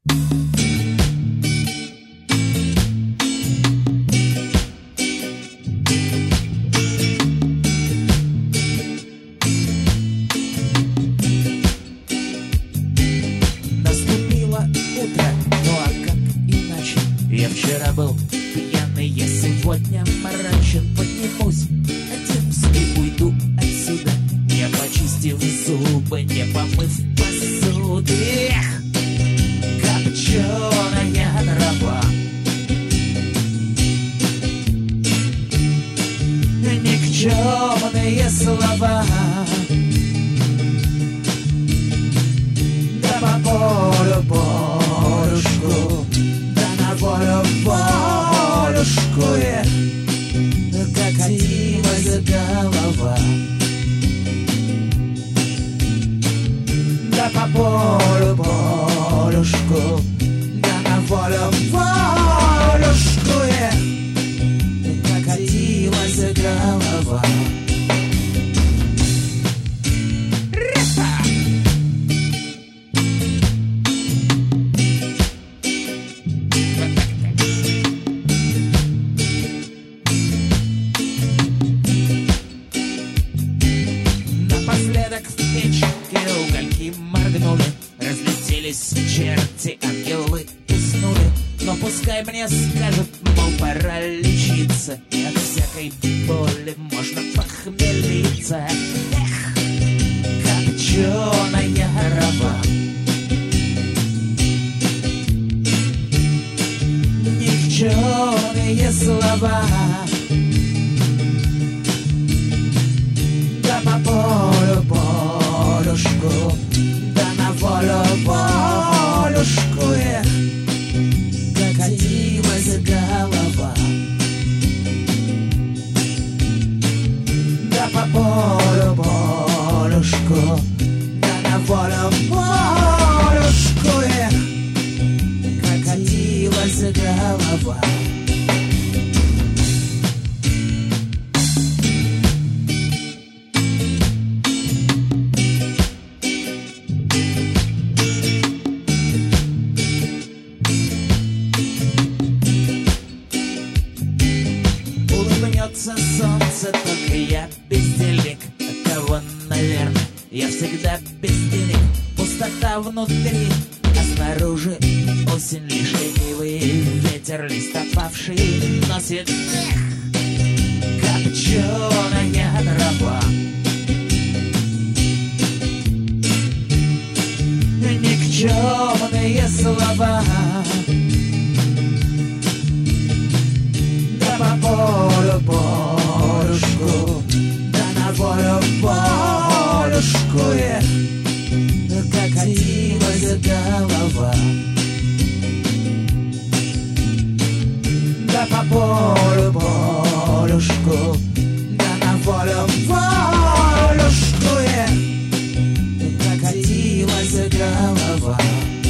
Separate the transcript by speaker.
Speaker 1: Наступило утро, ну а как иначе? Я вчера был пьяный, я сегодня мрачен. Поднимусь один и уйду отсюда, не почистив зубы, не помыв посуду. Эх, копченая трава, никчемные слова. Да по полю полюшку, да на волю волюшку, катилась голова. Да по полю полюшку, да на волю волюшку, катилась голова. Напоследок в печке угольки моргнули, разлетелись черти, ангелы уснули. Но пускай мне скажут, мол, пора лечиться, и от всякой боли можно похмелиться. Эх, копченая трава, никчемные слова. Да по полю полюшку, да на волю волюшку, катилась голова. Да по полю полюшку, да на волю волюшку, катилась голова. Улыбнется солнце, только я бездельник. Кого, наверное, я всегда бездельник. Пустота внутри, а снаружи осень, лишь ленивый ветер лист опавший носит. Эх, копченая трава, никчемные слова. Да по полю полюшку, да на волю волюшку, катилась голова. Да по полю полюшку, да на волю волюшку, катилась голова.